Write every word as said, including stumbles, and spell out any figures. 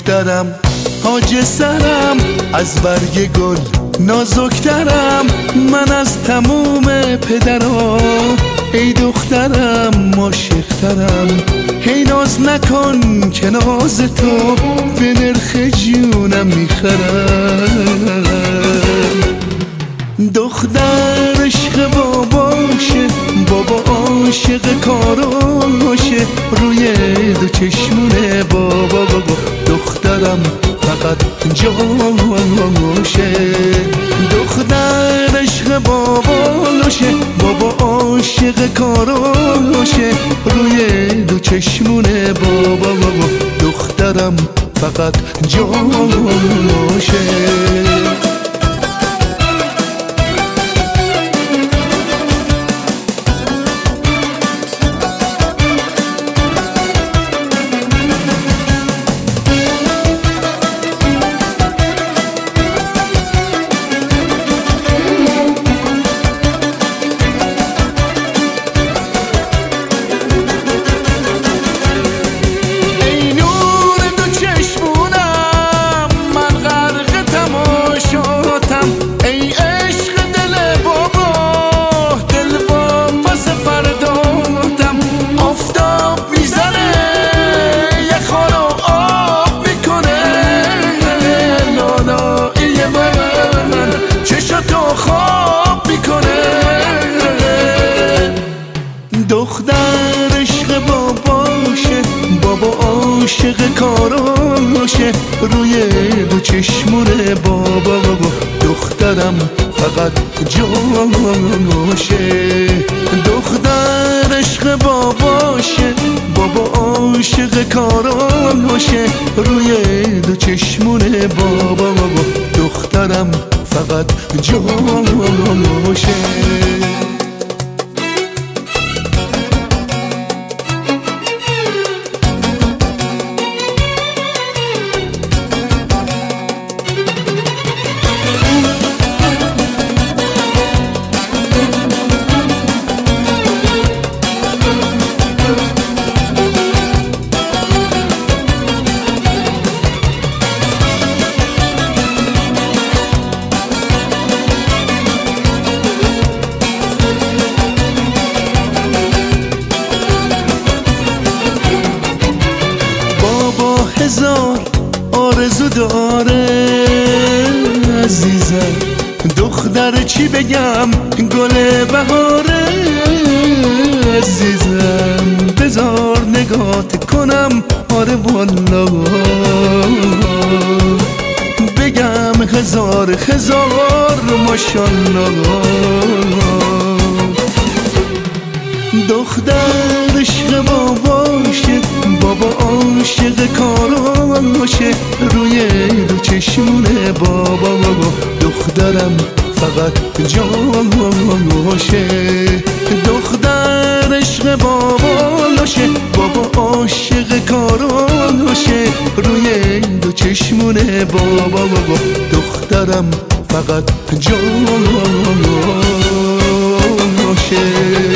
دخترم تاج سرم، از برگ گل نازکترم من از تموم پدرها. ای دخترم عاشقترم، هی ناز نکن که ناز تو به نرخ جونم میخرم. دختر عشق باباشه، بابا عاشق کاراشه، روی دو چشمونه بابا بابا دخترم فقط جاشه. دختر عشق باباشه، بابا عاشق کاراشه، روی دو چشمونه بابا بابا دخترم فقط جاشه. دختر عشق باباشه، بابا عاشق کاراشه، روی دو چشمونه بابا بابا دخترم فقط جاشه. دختر عشق باباشه، بابا عاشق کاراشه، روی دو چشمونه بابا بابا دخترم فقط جاشه. هزار آرزو داره عزیزم، دختر چی بگم گل بهاره عزیزم. بذار نگات کنم آره والا، بگم هزار هزار ماشالله. دختر عشق باباشه، بابا عاشق کاراشه، روی دو چشمونه بابا بابا دخترم فقط جاشه. دختر عشق باباشه، بابا عاشق کاراشه، روی دو چشمونه بابا بابا دخترم فقط جاشه.